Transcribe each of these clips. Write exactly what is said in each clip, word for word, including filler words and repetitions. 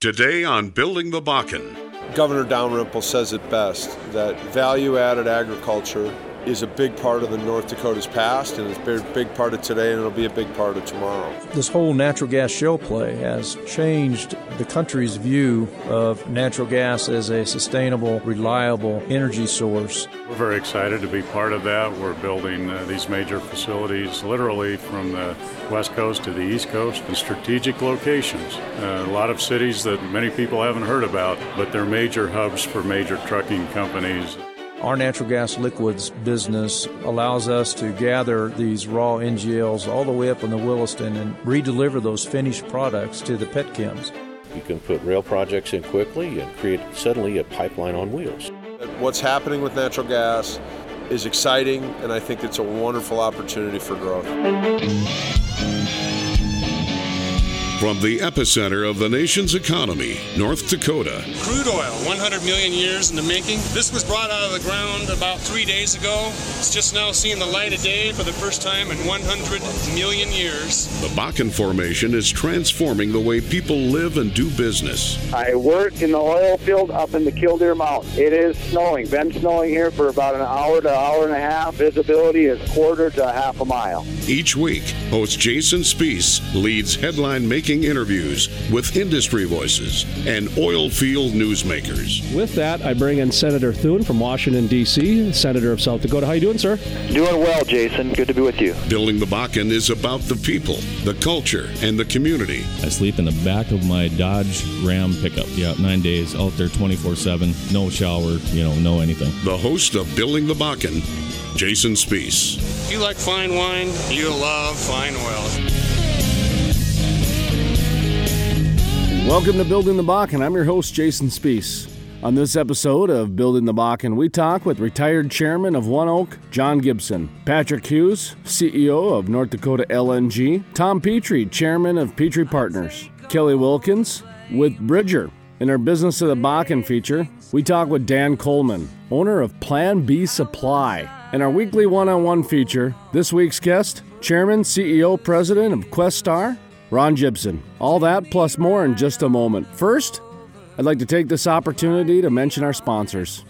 Today on Building the Bakken. Governor Dalrymple says it best, that value-added agriculture is a big part of the North Dakota's past, and it's a big, big part of today, and it'll be a big part of tomorrow. This whole natural gas shale play has changed the country's view of natural gas as a sustainable, reliable energy source. We're very excited to be part of that. We're building uh, these major facilities literally from the West Coast to the East Coast in strategic locations. Uh, a lot of cities that many people haven't heard about, but they're major hubs for major trucking companies. Our natural gas liquids business allows us to gather these raw N G Ls all the way up in the Williston and redeliver those finished products to the petchems. You can put rail projects in quickly and create suddenly a pipeline on wheels. What's happening with natural gas is exciting, and I think it's a wonderful opportunity for growth. From the epicenter of the nation's economy, North Dakota. Crude oil, one hundred million years in the making. This was brought out of the ground about three days ago. It's just now seeing the light of day for the first time in one hundred million years. The Bakken Formation is transforming the way people live and do business. I work in the oil field up in the Killdeer Mountains. It is snowing. Been snowing here for about an hour to an hour and a half. Visibility is quarter to half a mile. Each week, host Jason Spiess leads headline-making interviews with industry voices and oil field newsmakers. With that, I bring in Senator Thune from Washington, D C, Senator of South Dakota. How you doing, sir? Doing well, Jason. Good to be with you. Building the Bakken is about the people, the culture, and the community. I sleep in the back of my Dodge Ram pickup. Yeah, nine days, out there twenty-four seven, no shower, you know, no anything. The host of Building the Bakken, Jason Spiess. If you like fine wine, you'll love fine oil. Welcome to Building the Bakken. I'm your host, Jason Spiess. On this episode of Building the Bakken, we talk with retired chairman of One Oak, John Gibson, Patrick Hughes, C E O of North Dakota L N G, Tom Petrie, chairman of Petrie Partners, Kelly Wilkins with Bridger. In our Business of the Bakken feature, we talk with Dan Coleman, owner of Plan B Supply. In our weekly one-on-one feature, this week's guest, chairman, C E O, president of Questar, Ron Gibson. All that plus more in just a moment. First, I'd like to take this opportunity to mention our sponsors.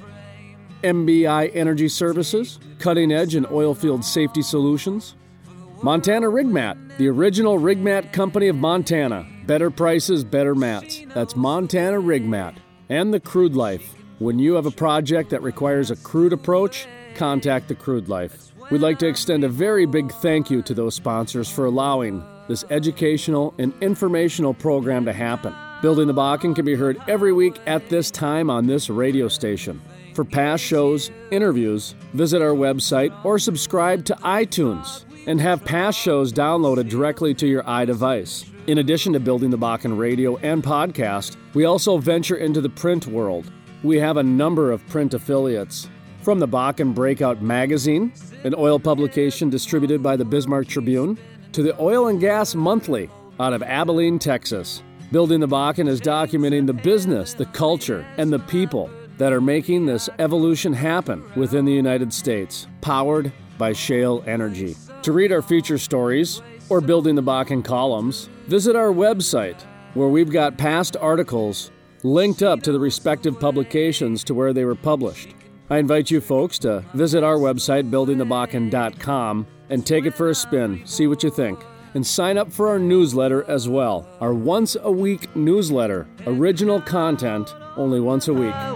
M B I Energy Services, cutting edge in oil field safety solutions. Montana Rig Mat, the original rig mat company of Montana. Better prices, better mats. That's Montana Rig Mat. And the Crude Life. When you have a project that requires a crude approach, contact the Crude Life. We'd like to extend a very big thank you to those sponsors for allowing this educational and informational program to happen. Building the Bakken can be heard every week at this time on this radio station. For past shows, interviews, visit our website or subscribe to iTunes and have past shows downloaded directly to your iDevice. In addition to Building the Bakken radio and podcast, we also venture into the print world. We have a number of print affiliates. From the Bakken Breakout Magazine, an oil publication distributed by the Bismarck Tribune, to the Oil and Gas Monthly out of Abilene, Texas. Building the Bakken is documenting the business, the culture, and the people that are making this evolution happen within the United States, powered by shale energy. To read our feature stories or Building the Bakken columns, visit our website where we've got past articles linked up to the respective publications to where they were published. I invite you folks to visit our website, building the bakken dot com, and take it for a spin, see what you think. And sign up for our newsletter as well. Our once-a-week newsletter. Original content, only once a week.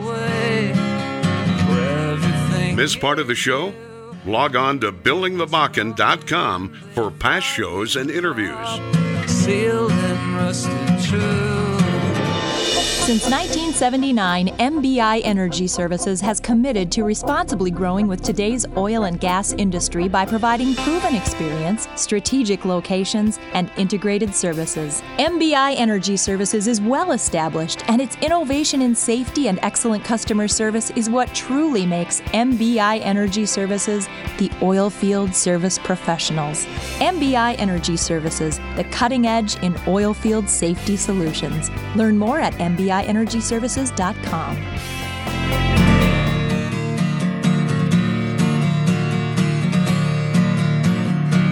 Miss part of the show? Log on to building the bakken dot com for past shows and interviews. Sealed and rusted true. Since nineteen seventy-nine, M B I Energy Services has committed to responsibly growing with today's oil and gas industry by providing proven experience, strategic locations, and integrated services. M B I Energy Services is well established, and its innovation in safety and excellent customer service is what truly makes M B I Energy Services the oil field service professionals. M B I Energy Services, the cutting edge in oil field safety solutions. Learn more at M B I energy services dot com.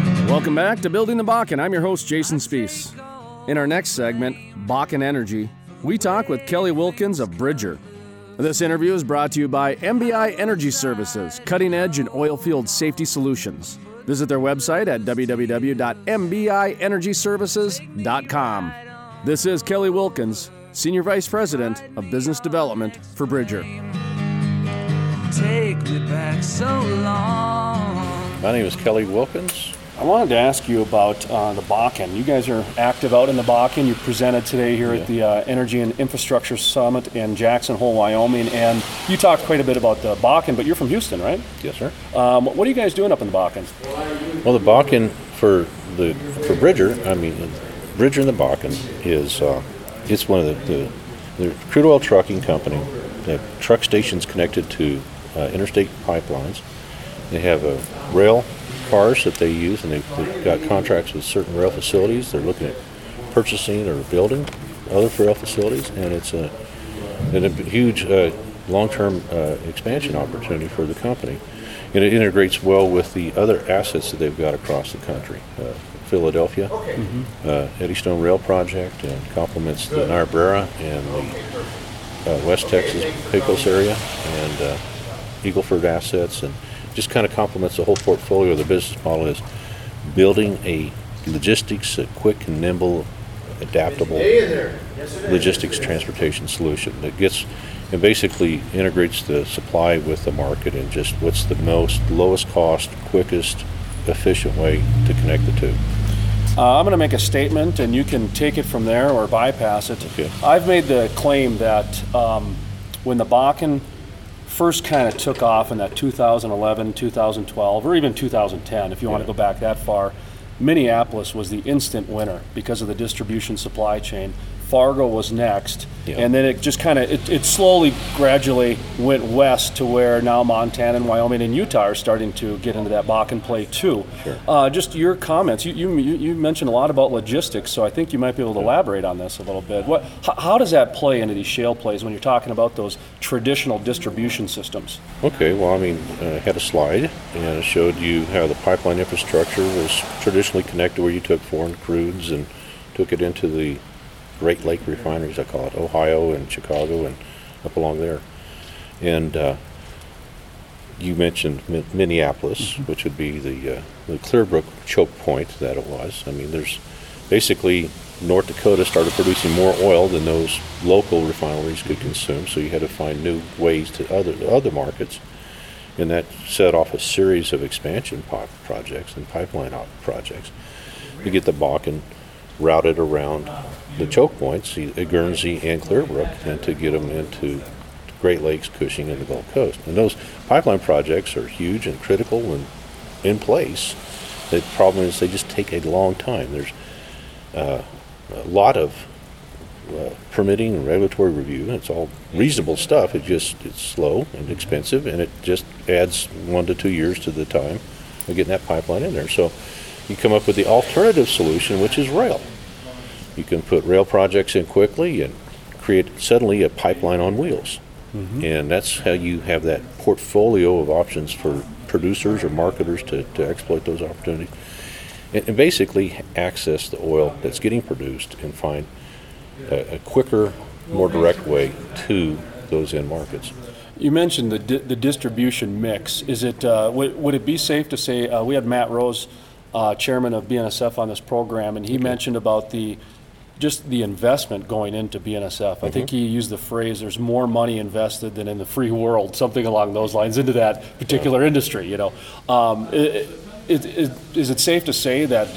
Welcome back to Building the Bakken. I'm your host, Jason Spiess. In our next segment, Bakken Energy, we talk with Kelly Wilkins of Bridger. This interview is brought to you by M B I Energy Services, cutting edge in oil field safety solutions. Visit their website at w w w dot m b i energy services dot com. This is Kelly Wilkins, Senior Vice President of Business Development for Bridger. Take me back so long. My name is Kelly Wilkins. I wanted to ask you about uh, the Bakken. You guys are active out in the Bakken. You presented today here yeah. at the uh, Energy and Infrastructure Summit in Jackson Hole, Wyoming, and you talked quite a bit about the Bakken, but you're from Houston, right? Yes, sir. Um, what are you guys doing up in the Bakken? Well, the Bakken for the for Bridger, I mean, Bridger in the Bakken is uh, it's one of the, the, the crude oil trucking company. They have truck stations connected to uh, interstate pipelines. They have a rail cars that they use, and they've, they've got contracts with certain rail facilities. They're looking at purchasing or building other rail facilities, and it's a, a huge uh, long-term uh, expansion opportunity for the company. And it integrates well with the other assets that they've got across the country. Uh, Philadelphia, mm-hmm. uh, Eddystone Rail Project, and complements the Niobrara and the uh, West Texas Pecos area, and uh, Eagleford assets, and just kind of complements the whole portfolio. The business model is building a logistics, a quick and nimble, adaptable logistics transportation solution that gets and basically integrates the supply with the market and just what's the most lowest cost, quickest, efficient way to connect the two. Uh, I'm going to make a statement, and you can take it from there or bypass it. Okay. I've made the claim that um, when the Bakken first kind of took off in that two thousand eleven, two thousand twelve, or even two thousand ten, if you yeah. want to go back that far, Minneapolis was the instant winner because of the distribution supply chain. Fargo was next, yeah. and then it just kind of, it, it slowly, gradually went west to where now Montana and Wyoming and Utah are starting to get into that Bakken play too. Sure. Uh, just your comments, you, you you mentioned a lot about logistics, so I think you might be able to elaborate on this a little bit. What, how, how does that play into these shale plays when you're talking about those traditional distribution systems? Okay, well, I mean, I had a slide, and it showed you how the pipeline infrastructure was traditionally connected where you took foreign crudes and took it into the Great Lake refineries, I call it, Ohio and Chicago and up along there. And uh, you mentioned Mi- Minneapolis, mm-hmm. which would be the, uh, the Clearbrook choke point that it was. I mean, there's basically North Dakota started producing more oil than those local refineries could consume, so you had to find new ways to other other markets. And that set off a series of expansion pop projects and pipeline op projects to get the Bakken routed around the choke points at Guernsey and Clearbrook, and to get them into Great Lakes, Cushing, and the Gulf Coast. And those pipeline projects are huge and critical and in place. The problem is they just take a long time. There's uh, a lot of uh, permitting and regulatory review. It's all reasonable stuff. It just it's slow and expensive, and it just adds one to two years to the time of getting that pipeline in there. So you come up with the alternative solution, which is rail. You can put rail projects in quickly and create suddenly a pipeline on wheels. Mm-hmm. And that's how you have that portfolio of options for producers or marketers to, to exploit those opportunities. And, and basically access the oil that's getting produced and find a, a quicker, more direct way to those end markets. You mentioned the di- the distribution mix. Is it uh, w- would it be safe to say uh, we had Matt Rose, uh, chairman of B N S F, on this program, and he okay. mentioned about the just the investment going into B N S F. Mm-hmm. I think he used the phrase, there's more money invested than in the free world, something along those lines, into that particular yeah. industry, you know. Um, it, it, it, is it safe to say that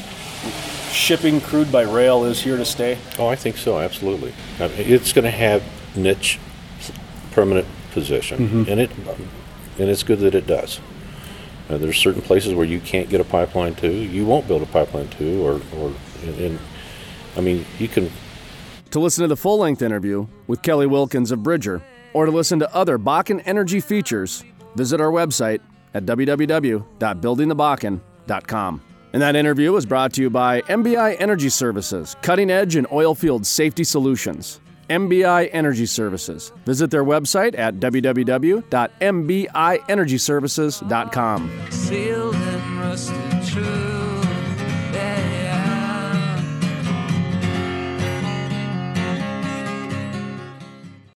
shipping crude by rail is here to stay? Oh, I think so, absolutely. I mean, it's going to have niche, permanent position, mm-hmm. and it and it's good that it does. Uh, there's certain places where you can't get a pipeline to, you won't build a pipeline to, or, or in, in I mean, you can... To listen to the full-length interview with Kelly Wilkins of Bridger, or to listen to other Bakken Energy features, visit our website at w w w dot building the bakken dot com. And that interview was brought to you by M B I Energy Services, cutting edge in oil field safety solutions. M B I Energy Services. Visit their website at w w w dot m b i energy services dot com.